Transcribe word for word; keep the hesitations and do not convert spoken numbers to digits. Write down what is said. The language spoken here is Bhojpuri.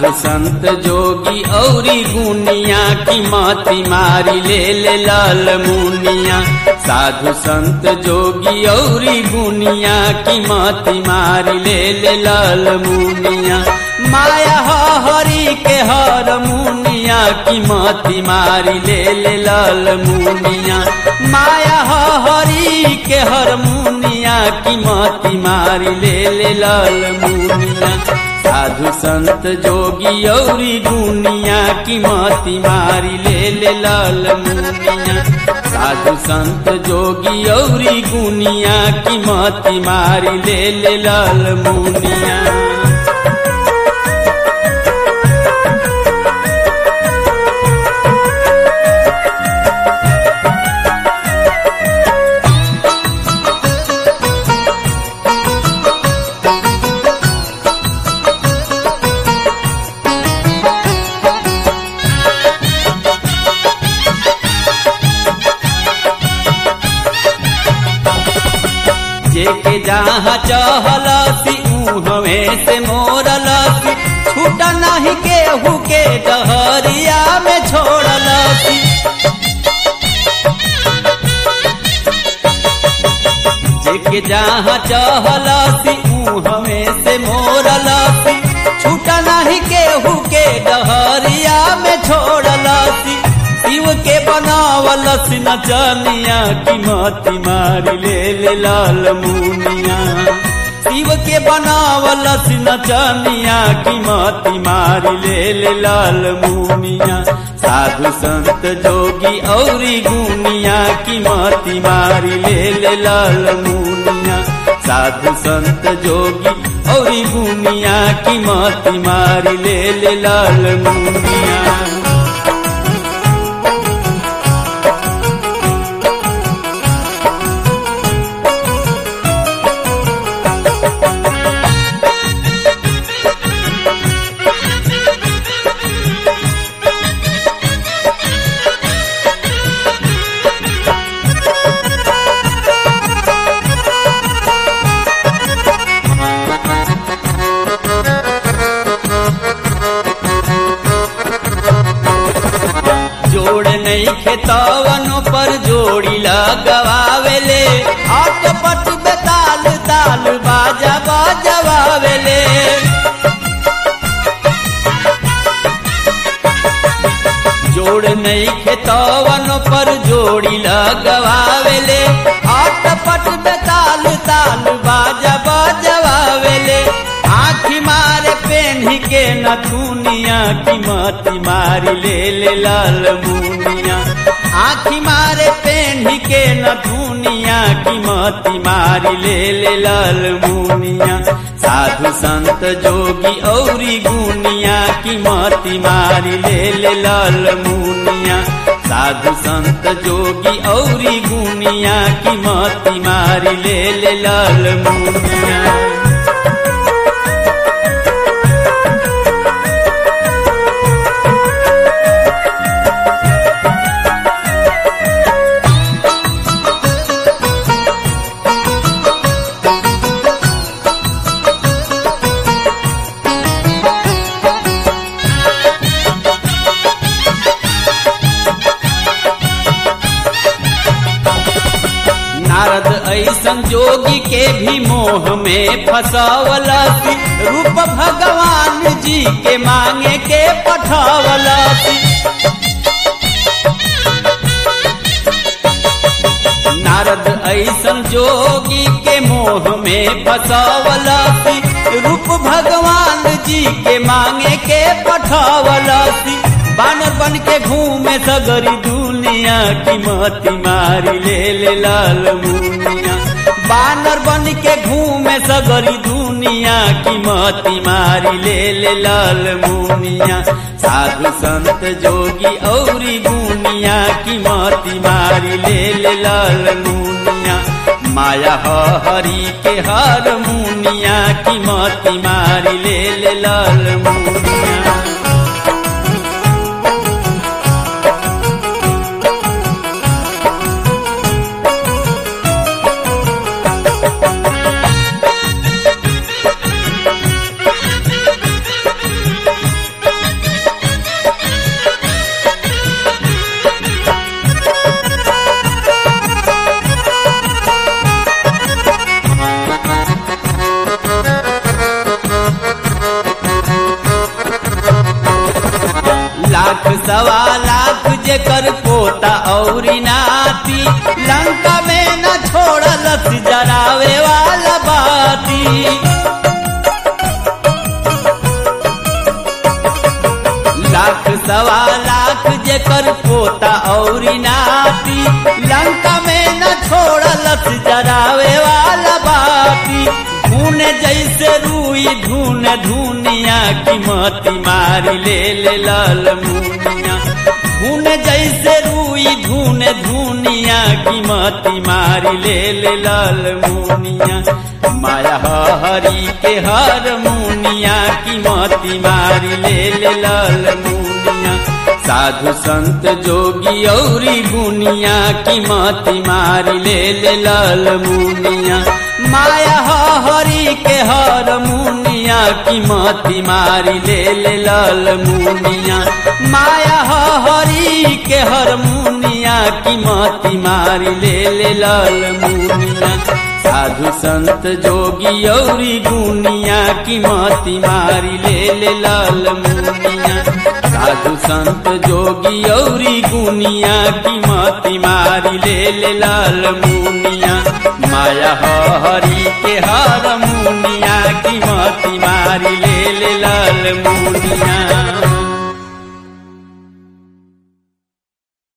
साधु संत जोगी औरी गुनिया की मति मारी ले ले लाल मुनिया। साधु संत जोगी औरी गुनिया की मति मारी ले ले लाल मुनिया। माया हरि के हर मुनिया की मति मारी ले ले लाल मुनिया। माया हरि के हर मुनिया की मति मारी ले ले लाल मुनिया। साधु संत जोगी औरी गुनिया की मति मारी ले ले लाल मुनिया। साधु संत जोगी औरी गुनिया की मति मारी ले ले लाल मुनिया। जेके जहाँ चहलसी उहवे से मोरलसी। छूटा नहीं केहू के डहरिया में छोड़लसी। जेके जहाँ चहलसी उहवे से मोरलसी। छूटा नहीं केहू के डहरिया में छोड़लसी। शिव के बनावलस नचनिया की मति मारी ले ले लाल मुनिया। शिव के बनावलस नचनिया की मति मारी ले ले लाल मुनिया। साधु संत जोगी औरी गुनिया की मति मारी ले ले लाल मुनिया। साधु संत जोगी औरी गुनिया की मति मारी ले ले लाल मुनिया। खेतवनों पर जोड़ी लगवावेले। अटपट बेताल ताल बाजा बजवावेले। जोड़ नहीं खेतवनों पर जोड़ी लगवावेले। अटपट बेताल ताल बाजा बजवावेले। आँखी मारे पेन्ही के नथुनिया की मति मारी ले ले लाल मुनिया। आँखी मारे पेन्ही के नथुनिया की मति मारी ले ले लाल मुनिया। साधु संत जोगी औरी गुनिया की मति मारी ले ले लाल मुनिया। साधु संत जोगी औरी गुनिया की मति मारी ले ले लाल मुनिया। नारद ऐसन जोगी के भी मोह में फसावलसी। रूप भगवान जी के मांगे के पठावलसी। नारद ऐसन जोगी के मोह में फसावलसी। रूप भगवान जी के मांगे के पठावलसी। बानर बन के घूमे सगरी दुनिया की मति मारी ले ले लाल मुनिया। बानर बन के घूमे सगरी दुनिया की मति मारी ले ले लाल मुनिया। साधु संत जोगी औरी गुनिया की मति मारी ले ले लाल मुनिया। माया हरि के हर मुनिया की मति मारी ले ले लाल मुनिया। औरी नाती, लंका में न छोड़लस जरावे वाला बाती। लाख सवा लाख जेकर पोता औरी नाती, लंका में न छोड़लस जरावे वाला बाती। धुन जैसे रुई धुन धुनिया की मती मारी ले ले लाल मुनिया। धुन जैसे रुई धुन धुनिया की मती मारी ले ले लाल मुनिया। माया हरि के हर मुनिया की मती मारी ले ले लाल मुनिया। साधु संत जोगी औरी गुनिया की मती मारी ले ले लाल मुनिया। माया हरि के हर मुनिया की मती मारी ले ले लाल मुनिया। माया हरि के हर मुनिया की मती मारी ले ले लाल मुनिया। साधु संत जोगी औरी गुनिया की मती मारी ले ले लाल मुनिया। साधु संत जोगी औरी गुनिया की मती मारी ले ले लाल मुनिया। माया हरि के हर मुनिया की मती मारी